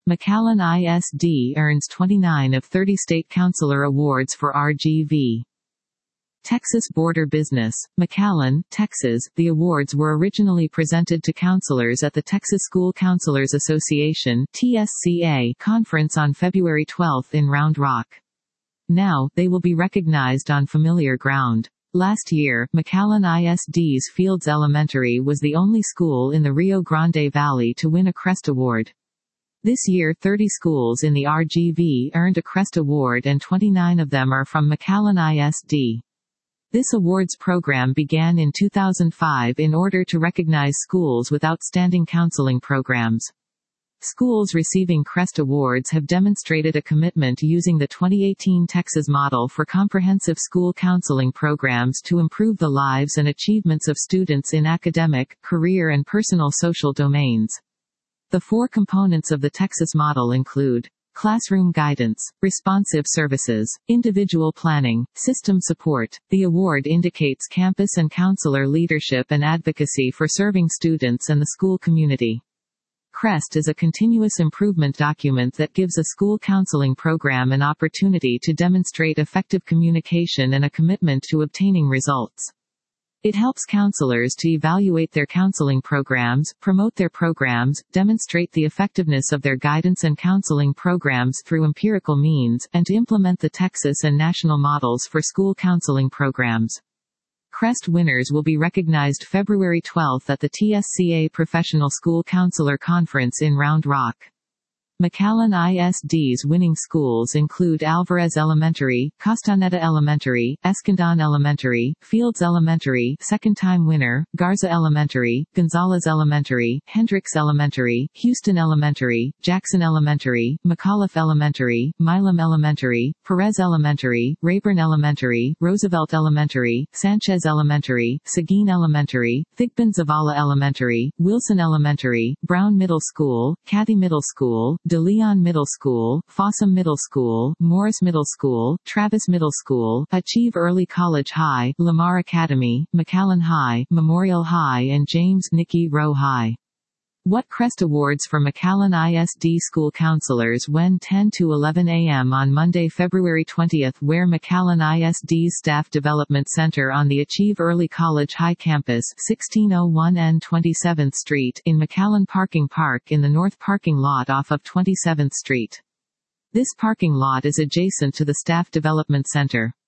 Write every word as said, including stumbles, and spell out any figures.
McAllen I S D earns twenty-nine of thirty state counselor awards for R G V. Texas Border Business, McAllen, Texas. The awards were originally presented to counselors at the Texas School Counselors Association (T S C A) conference on February twelfth in Round Rock. Now, they will be recognized on familiar ground. Last year, McAllen I S D's Fields Elementary was the only school in the Rio Grande Valley to win a CREST Award. This year thirty schools in the R G V earned a CREST Award and twenty-nine of them are from McAllen I S D. This awards program began in two thousand five in order to recognize schools with outstanding counseling programs. Schools receiving CREST Awards have demonstrated a commitment using the twenty eighteen Texas model for comprehensive school counseling programs to improve the lives and achievements of students in academic, career and personal social domains. The four components of the Texas model include classroom guidance, responsive services, individual planning, system support. The award indicates campus and counselor leadership and advocacy for serving students and the school community. CREST is a continuous improvement document that gives a school counseling program an opportunity to demonstrate effective communication and a commitment to obtaining results. It helps counselors to evaluate their counseling programs, promote their programs, demonstrate the effectiveness of their guidance and counseling programs through empirical means, and to implement the Texas and national models for school counseling programs. CREST winners will be recognized February twelfth at the T S C A Professional School Counselor Conference in Round Rock. McAllen I S D's winning schools include Alvarez Elementary, Castaneda Elementary, Escondon Elementary, Fields Elementary, second-time winner, Garza Elementary, Gonzalez Elementary, Hendricks Elementary, Houston Elementary, Jackson Elementary, McAuliffe Elementary, Milam Elementary, Perez Elementary, Rayburn Elementary, Roosevelt Elementary, Sanchez Elementary, Seguin Elementary, Thigpen Zavala Elementary, Wilson Elementary, Brown Middle School, Caddy Middle School, De Leon Middle School, Fossum Middle School, Morris Middle School, Travis Middle School, Achieve Early College High, Lamar Academy, McAllen High, Memorial High and James Nicky Rowe High. What CREST Awards for McAllen I S D school counselors when ten to eleven a m on Monday, February twentieth, where McAllen I S D's Staff Development Center on the Achieve Early College High Campus, sixteen oh one N twenty-seventh Street, in McAllen Parking Park in the north parking lot off of twenty-seventh Street. This parking lot is adjacent to the Staff Development Center.